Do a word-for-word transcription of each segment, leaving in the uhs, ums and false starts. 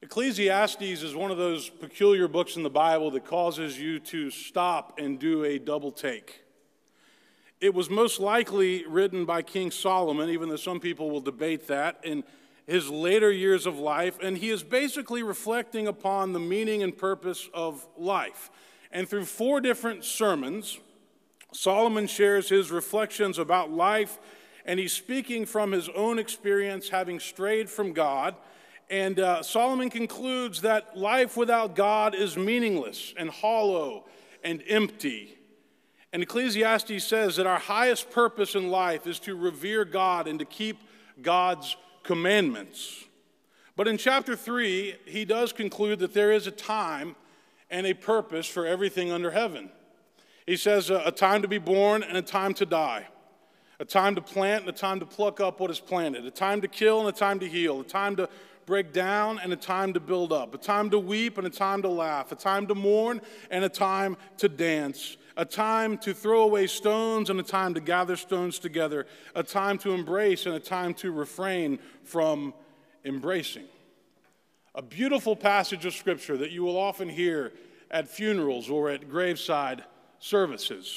Ecclesiastes is one of those peculiar books in the Bible that causes you to stop and do a double take. It was most likely written by King Solomon, even though some people will debate that, in his later years of life, and he is basically reflecting upon the meaning and purpose of life. And through four different sermons, Solomon shares his reflections about life, and he's speaking from his own experience having strayed from God. And uh, Solomon concludes that life without God is meaningless and hollow and empty. And Ecclesiastes says that our highest purpose in life is to revere God and to keep God's commandments. But in chapter three, he does conclude that there is a time and a purpose for everything under heaven. He says a, a time to be born and a time to die, a time to plant and a time to pluck up what is planted, a time to kill and a time to heal, a time to break down and a time to build up, a time to weep and a time to laugh, a time to mourn and a time to dance, a time to throw away stones and a time to gather stones together, a time to embrace and a time to refrain from embracing. A beautiful passage of Scripture that you will often hear at funerals or at graveside services.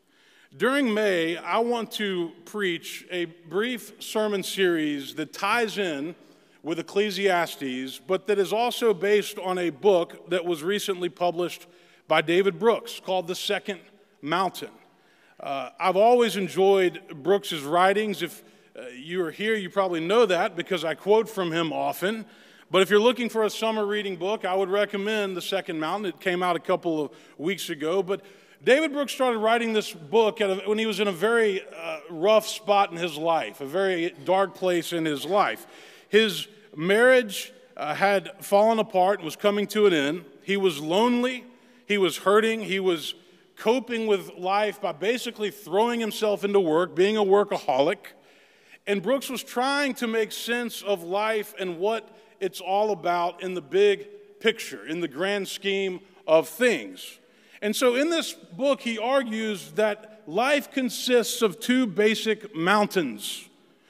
During May, I want to preach a brief sermon series that ties in with Ecclesiastes, but that is also based on a book that was recently published by David Brooks called The Second Mountain. Uh, I've always enjoyed Brooks's writings. If uh, you are here, you probably know that because I quote from him often. But if you're looking for a summer reading book, I would recommend The Second Mountain. It came out a couple of weeks ago. But David Brooks started writing this book at a, when he was in a very uh, rough spot in his life, a very dark place in his life. His marriage uh, had fallen apart and was coming to an end. He was lonely. He was hurting. He was coping with life by basically throwing himself into work, being a workaholic. And Brooks was trying to make sense of life and what it's all about in the big picture, in the grand scheme of things. And so in this book, he argues that life consists of two basic mountains,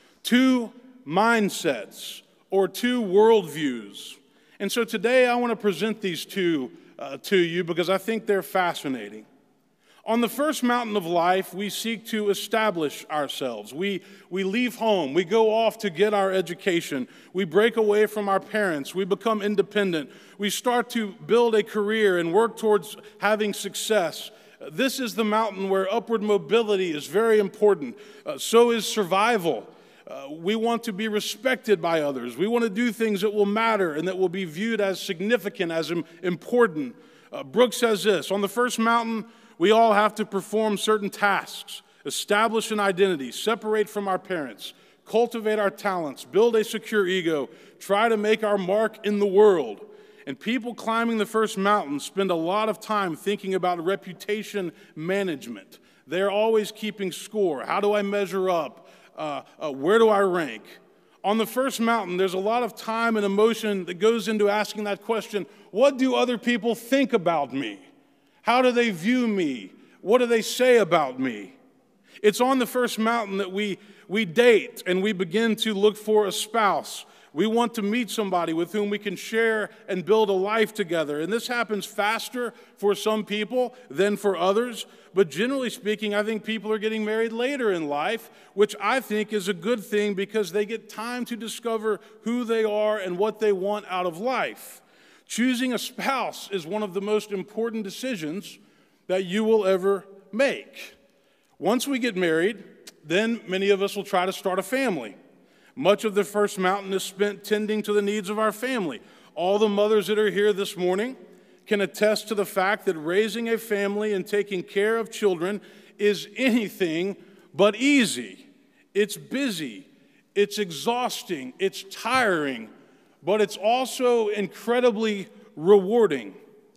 two mindsets, or two worldviews. And so today I want to present these two uh, to you because I think they're fascinating. On the first mountain of life, we seek to establish ourselves. We, we leave home. We go off to get our education. We break away from our parents. We become independent. We start to build a career and work towards having success. This is the mountain where upward mobility is very important. Uh, so is survival. Uh, we want to be respected by others. We want to do things that will matter and that will be viewed as significant, as important. Uh, Brooks says this, on the first mountain, we all have to perform certain tasks, establish an identity, separate from our parents, cultivate our talents, build a secure ego, try to make our mark in the world. And people climbing the first mountain spend a lot of time thinking about reputation management. They're always keeping score. How do I measure up? Uh, uh, where do I rank? On the first mountain, there's a lot of time and emotion that goes into asking that question, what do other people think about me? How do they view me? What do they say about me? It's on the first mountain that we, we date and we begin to look for a spouse. We want to meet somebody with whom we can share and build a life together. And this happens faster for some people than for others. But generally speaking, I think people are getting married later in life, which I think is a good thing because they get time to discover who they are and what they want out of life. Choosing a spouse is one of the most important decisions that you will ever make. Once we get married, then many of us will try to start a family. Much of the first mountain is spent tending to the needs of our family. All the mothers that are here this morning can attest to the fact that raising a family and taking care of children is anything but easy. It's busy, it's exhausting, it's tiring, but it's also incredibly rewarding.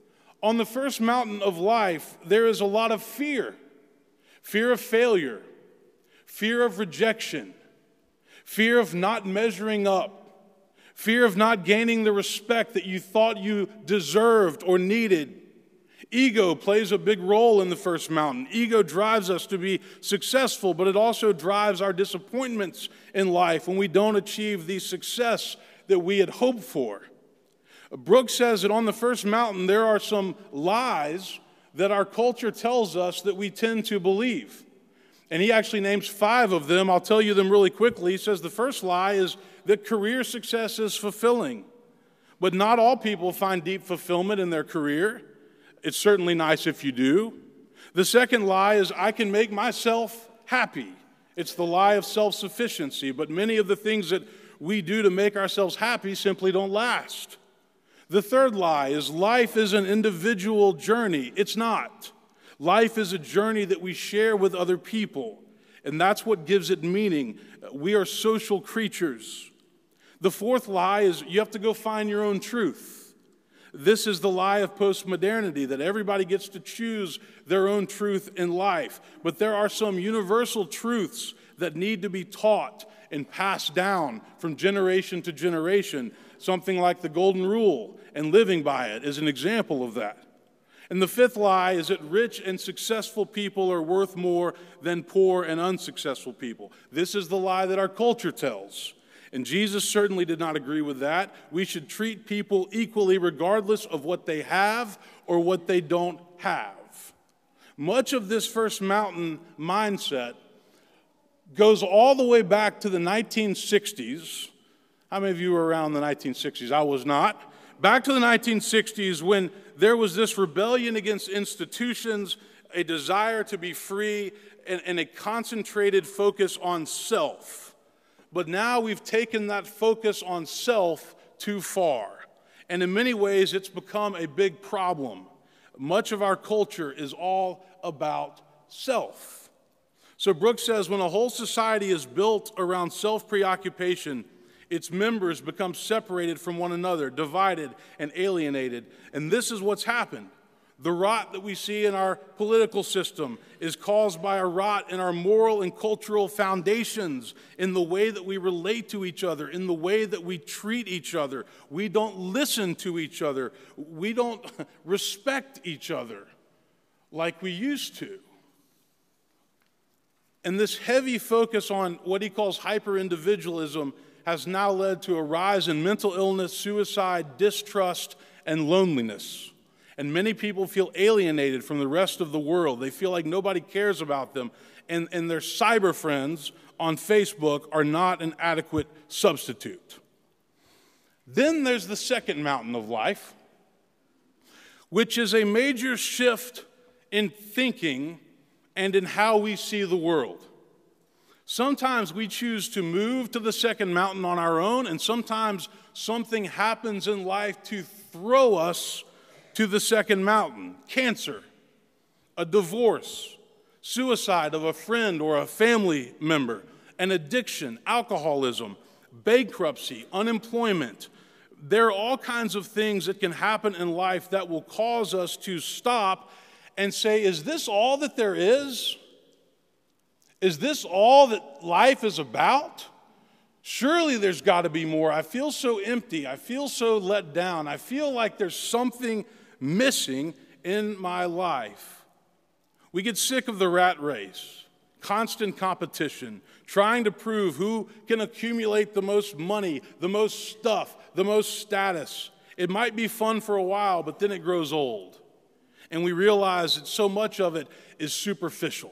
On the first mountain of life, there is a lot of fear. Fear of failure, fear of rejection, fear of not measuring up, fear of not gaining the respect that you thought you deserved or needed. Ego plays a big role in the first mountain. Ego drives us to be successful, but it also drives our disappointments in life when we don't achieve the success that we had hoped for. Brooks says that on the first mountain there are some lies that our culture tells us that we tend to believe. And he actually names five of them. I'll tell you them really quickly. He says the first lie is that career success is fulfilling. But not all people find deep fulfillment in their career. It's certainly nice if you do. The second lie is I can make myself happy. It's the lie of self-sufficiency. But many of the things that we do to make ourselves happy simply don't last. The third lie is life is an individual journey. It's not. Life is a journey that we share with other people, and that's what gives it meaning. We are social creatures. The fourth lie is you have to go find your own truth. This is the lie of postmodernity, that everybody gets to choose their own truth in life. But there are some universal truths that need to be taught and passed down from generation to generation. Something like the Golden Rule and living by it is an example of that. And the fifth lie is that rich and successful people are worth more than poor and unsuccessful people. This is the lie that our culture tells. And Jesus certainly did not agree with that. We should treat people equally regardless of what they have or what they don't have. Much of this first mountain mindset goes all the way back to the nineteen sixties. How many of you were around the nineteen sixties? I was not. Back to the nineteen sixties when there was this rebellion against institutions, a desire to be free, and, and a concentrated focus on self. But now we've taken that focus on self too far. And in many ways, it's become a big problem. Much of our culture is all about self. So Brooks says when a whole society is built around self-preoccupation, its members become separated from one another, divided and alienated. And this is what's happened. The rot that we see in our political system is caused by a rot in our moral and cultural foundations, in the way that we relate to each other, in the way that we treat each other. We don't listen to each other. We don't respect each other like we used to. And this heavy focus on what he calls hyper-individualism has now led to a rise in mental illness, suicide, distrust, and loneliness. And many people feel alienated from the rest of the world. They feel like nobody cares about them. And, and their cyber friends on Facebook are not an adequate substitute. Then there's the second mountain of life, which is a major shift in thinking and in how we see the world. Sometimes we choose to move to the second mountain on our own, and sometimes something happens in life to throw us to the second mountain. Cancer, a divorce, suicide of a friend or a family member, an addiction, alcoholism, bankruptcy, unemployment. There are all kinds of things that can happen in life that will cause us to stop and say, is this all that there is? Is this all that life is about? Surely there's got to be more. I feel so empty. I feel so let down. I feel like there's something missing in my life. We get sick of the rat race, constant competition, trying to prove who can accumulate the most money, the most stuff, the most status. It might be fun for a while, but then it grows old. And we realize that so much of it is superficial.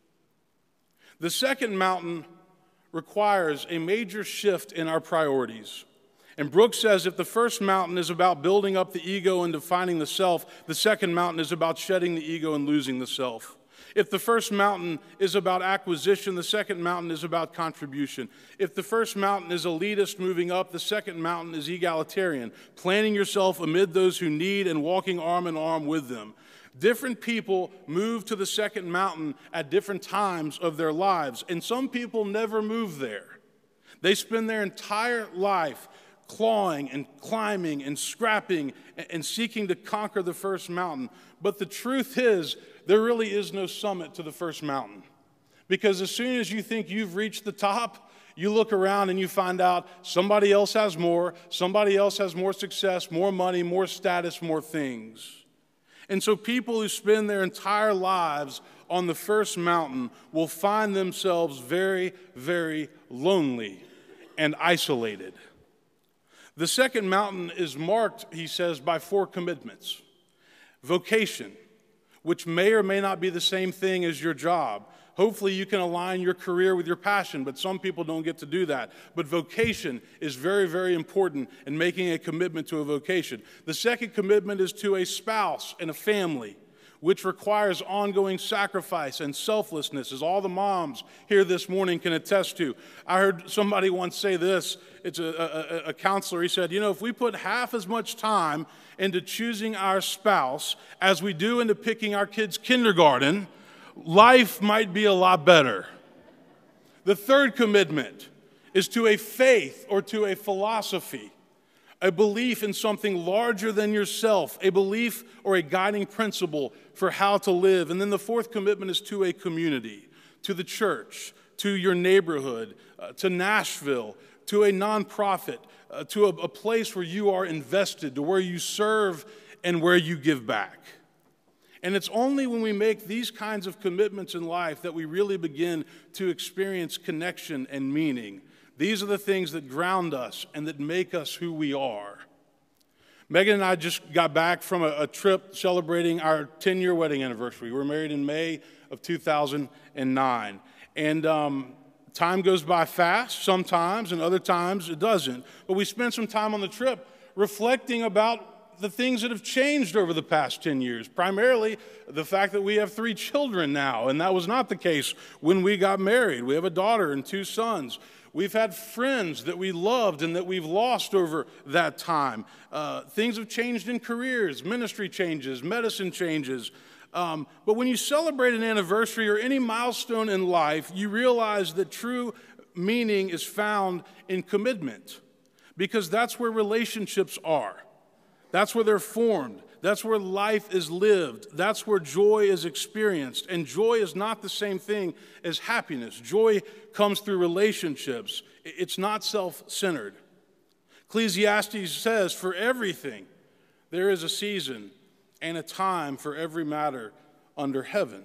The second mountain requires a major shift in our priorities. And Brooks says if the first mountain is about building up the ego and defining the self, the second mountain is about shedding the ego and losing the self. If the first mountain is about acquisition, the second mountain is about contribution. If the first mountain is elitist moving up, the second mountain is egalitarian, planting yourself amid those who need and walking arm in arm with them. Different people move to the second mountain at different times of their lives, and some people never move there. They spend their entire life clawing and climbing and scrapping and seeking to conquer the first mountain. But the truth is, there really is no summit to the first mountain. Because as soon as you think you've reached the top, you look around and you find out somebody else has more, somebody else has more success, more money, more status, more things. And so people who spend their entire lives on the first mountain will find themselves very, very lonely and isolated. The second mountain is marked, he says, by four commitments. Vocation, which may or may not be the same thing as your job. Hopefully you can align your career with your passion, but some people don't get to do that. But vocation is very, very important in making a commitment to a vocation. The second commitment is to a spouse and a family, which requires ongoing sacrifice and selflessness, as all the moms here this morning can attest to. I heard somebody once say this. It's a, a, a counselor. He said, you know, if we put half as much time into choosing our spouse as we do into picking our kids' kindergarten, life might be a lot better. The third commitment is to a faith or to a philosophy, a belief in something larger than yourself, a belief or a guiding principle for how to live. And then the fourth commitment is to a community, to the church, to your neighborhood, uh, to Nashville, to a nonprofit, uh, to a, a place where you are invested, to where you serve and where you give back. And it's only when we make these kinds of commitments in life that we really begin to experience connection and meaning. These are the things that ground us and that make us who we are. Megan and I just got back from a, a trip celebrating our ten-year wedding anniversary. We were married in May of two thousand nine. And um, time goes by fast sometimes, and other times it doesn't. But we spent some time on the trip reflecting about the things that have changed over the past ten years, primarily the fact that we have three children now, and that was not the case when we got married. We have a daughter and two sons. We've had friends that we loved and that we've lost over that time. Uh, things have changed in careers, ministry changes, medicine changes. Um, but when you celebrate an anniversary or any milestone in life, you realize that true meaning is found in commitment, because that's where relationships are. That's where they're formed. That's where life is lived. That's where joy is experienced. And joy is not the same thing as happiness. Joy comes through relationships. It's not self-centered. Ecclesiastes says, for everything there is a season and a time for every matter under heaven.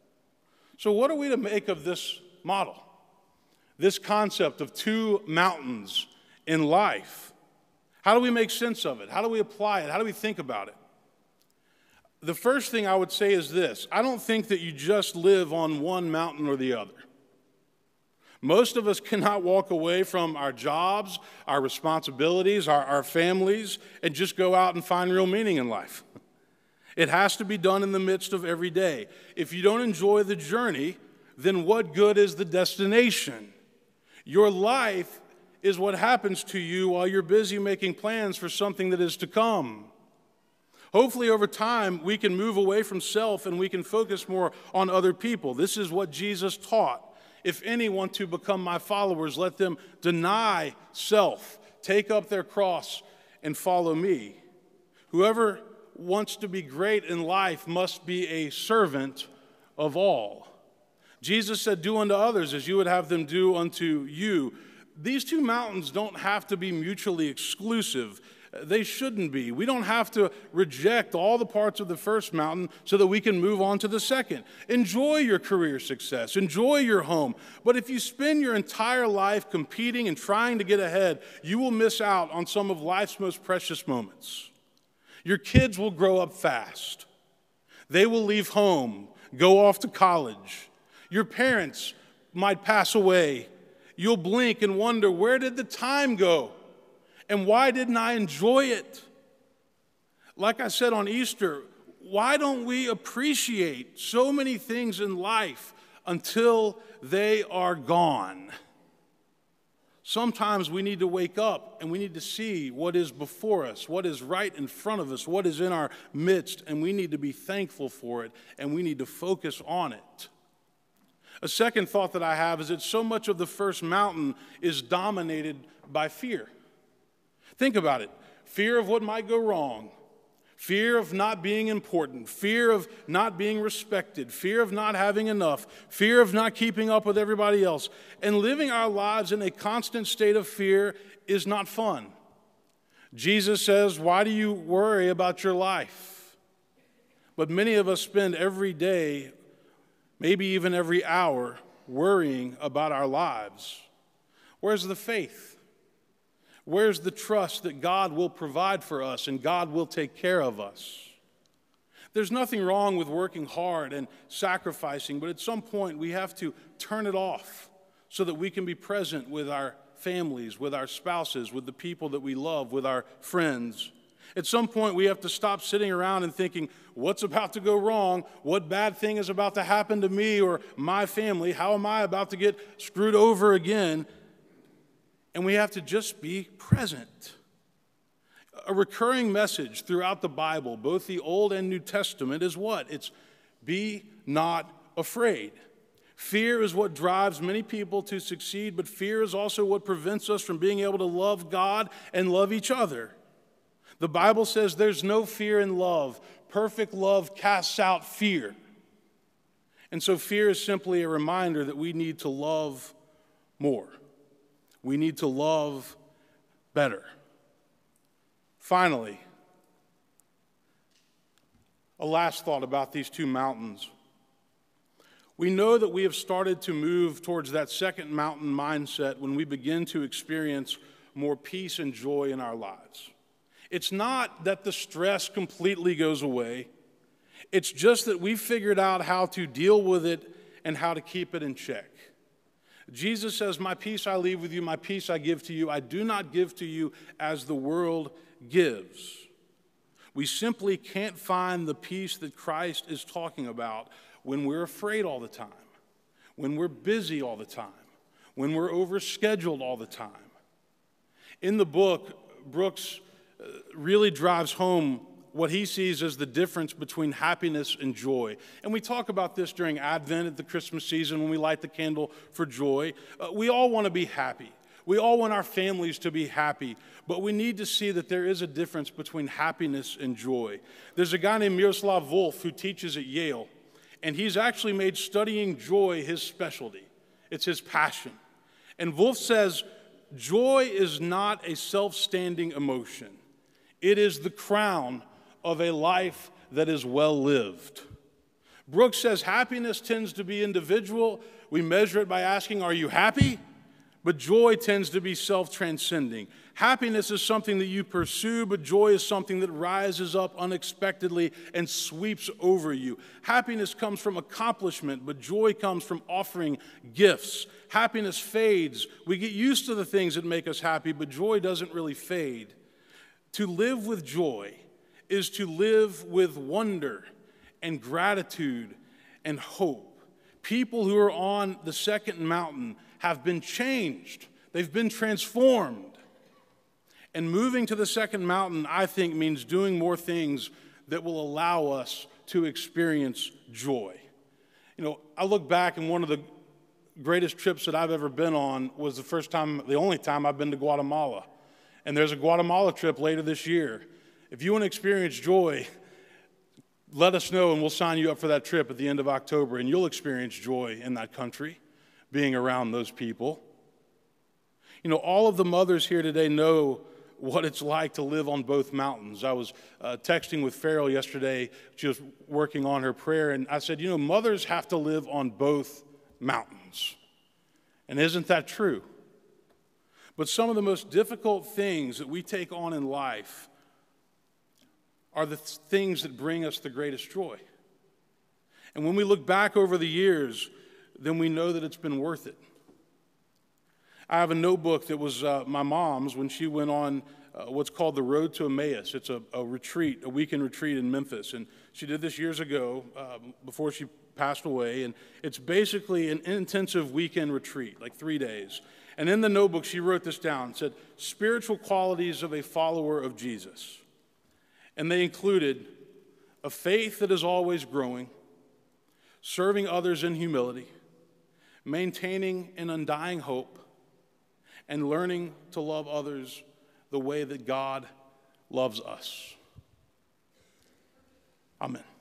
So what are we to make of this model? This concept of two mountains in life? How do we make sense of it? How do we apply it? How do we think about it? The first thing I would say is this. I don't think that you just live on one mountain or the other. Most of us cannot walk away from our jobs, our responsibilities, our, our families, and just go out and find real meaning in life. It has to be done in the midst of every day. If you don't enjoy the journey, then what good is the destination? Your life is what happens to you while you're busy making plans for something that is to come. Hopefully, over time, we can move away from self and we can focus more on other people. This is what Jesus taught. If any want to become my followers, let them deny self, take up their cross, and follow me. Whoever wants to be great in life must be a servant of all. Jesus said, do unto others as you would have them do unto you. These two mountains don't have to be mutually exclusive. They shouldn't be. We don't have to reject all the parts of the first mountain so that we can move on to the second. Enjoy your career success. Enjoy your home. But if you spend your entire life competing and trying to get ahead, you will miss out on some of life's most precious moments. Your kids will grow up fast. They will leave home, go off to college. Your parents might pass away. You'll blink and wonder, where did the time go? And why didn't I enjoy it? Like I said on Easter, why don't we appreciate so many things in life until they are gone? Sometimes we need to wake up and we need to see what is before us, what is right in front of us, what is in our midst, and we need to be thankful for it, and we need to focus on it. A second thought that I have is that so much of the first mountain is dominated by fear. Think about it. Fear of what might go wrong. Fear of not being important. Fear of not being respected. Fear of not having enough. Fear of not keeping up with everybody else. And living our lives in a constant state of fear is not fun. Jesus says, why do you worry about your life? But many of us spend every day, maybe even every hour, worrying about our lives. Where's the faith? Where's the trust that God will provide for us and God will take care of us? There's nothing wrong with working hard and sacrificing, but at some point we have to turn it off so that we can be present with our families, with our spouses, with the people that we love, with our friends. At some point we have to stop sitting around and thinking, what's about to go wrong? What bad thing is about to happen to me or my family? How am I about to get screwed over again? And we have to just be present. A recurring message throughout the Bible, both the Old and New Testament, is what? It's be not afraid. Fear is what drives many people to succeed, but fear is also what prevents us from being able to love God and love each other. The Bible says there's no fear in love. Perfect love casts out fear. And so fear is simply a reminder that we need to love more. We need to love better. Finally, a last thought about these two mountains. We know that we have started to move towards that second mountain mindset when we begin to experience more peace and joy in our lives. It's not that the stress completely goes away. It's just that we've figured out how to deal with it and how to keep it in check. Jesus says, my peace I leave with you, my peace I give to you. I do not give to you as the world gives. We simply can't find the peace that Christ is talking about when we're afraid all the time, when we're busy all the time, when we're overscheduled all the time. In the book, Brooks really drives home what he sees as the difference between happiness and joy. And we talk about this during Advent at the Christmas season when we light the candle for joy. Uh, we all want to be happy. We all want our families to be happy, but we need to see that there is a difference between happiness and joy. There's a guy named Miroslav Volf who teaches at Yale, and he's actually made studying joy his specialty. It's his passion. And Volf says, joy is not a self-standing emotion. It is the crown of a life that is well lived. Brooks says happiness tends to be individual. We measure it by asking, are you happy? But joy tends to be self-transcending. Happiness is something that you pursue, but joy is something that rises up unexpectedly and sweeps over you. Happiness comes from accomplishment, but joy comes from offering gifts. Happiness fades. We get used to the things that make us happy, but joy doesn't really fade. To live with joy is to live with wonder and gratitude and hope. People who are on the second mountain have been changed. They've been transformed. And moving to the second mountain, I think, means doing more things that will allow us to experience joy. You know, I look back, and one of the greatest trips that I've ever been on was the first time, the only time I've been to Guatemala. And there's a Guatemala trip later this year. If you want to experience joy, let us know and we'll sign you up for that trip at the end of October, and you'll experience joy in that country, being around those people. You know, all of the mothers here today know what it's like to live on both mountains. I was uh, texting with Farrell yesterday. She was working on her prayer, and I said, you know, mothers have to live on both mountains. And isn't that true? But some of the most difficult things that we take on in life are the th- things that bring us the greatest joy. And when we look back over the years, then we know that it's been worth it. I have a notebook that was uh, my mom's when she went on uh, what's called the Road to Emmaus. It's a, a retreat, a weekend retreat in Memphis. And she did this years ago uh, before she passed away. And it's basically an intensive weekend retreat, like three days. And in the notebook, she wrote this down. It said, spiritual qualities of a follower of Jesus. And they included a faith that is always growing, serving others in humility, maintaining an undying hope, and learning to love others the way that God loves us. Amen.